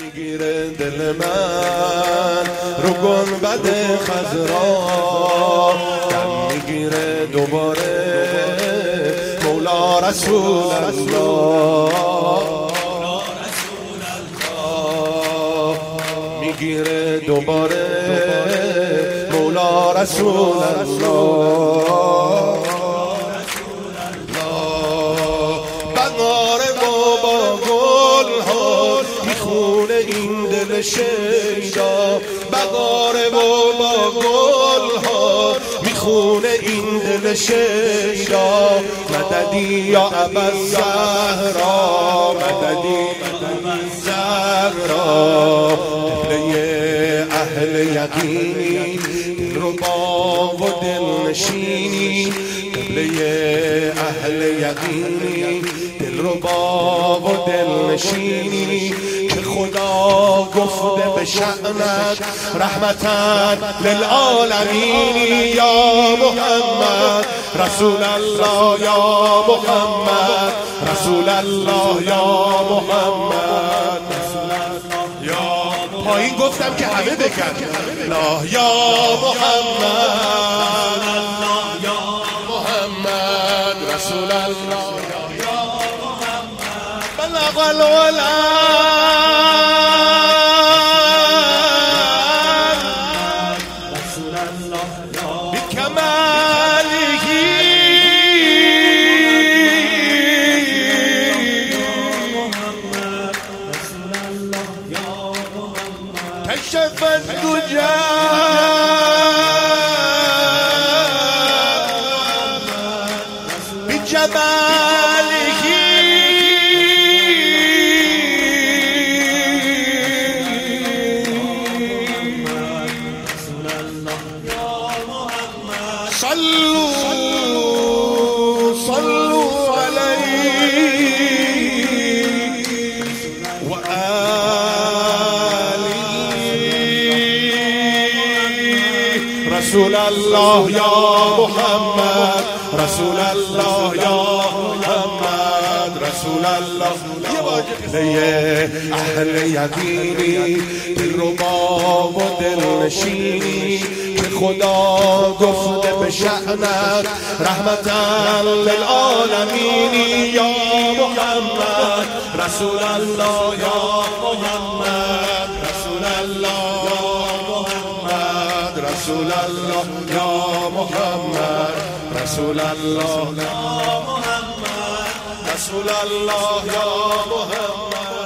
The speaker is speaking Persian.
میگیره دل من رو گنبد خضرا، دم میگیره دوباره مولا رسول الله، میگیره دوباره مولا رسول الله. بهار با گل ها میخونه این دل شیدا، بهار با گل ها میخونه این دل شیدا. مددی یا ابوالزهرا، مددی ابوالزهرا، قبله اهل یقینی دلربا و دل نشینی، قبله اهل یقینی دلربا و دل نشینی، که خدا گفته به شأنت رحمتاً للعالمین. یا محمد رسول الله، یا محمد رسول الله، یا محمد یا پایین گفتم که همه بکن لا یا محمد، یا محمد رسول الله، یا محمد بلغ الولد رسول الله بکماله كشف الدجى بجماله، صلوا صلوا عليه رسول الله، یا محمد رسول الله، یا محمد رسول الله. قبله اهل یقینی دلربا و دل نشینی، که خدا گفته به شأنت رحمتاً للعالمین. یا محمد رسول الله، یا محمد رسول الله، رسول الله، یا محمد رسول الله، یا محمد رسول الله، یا محمد.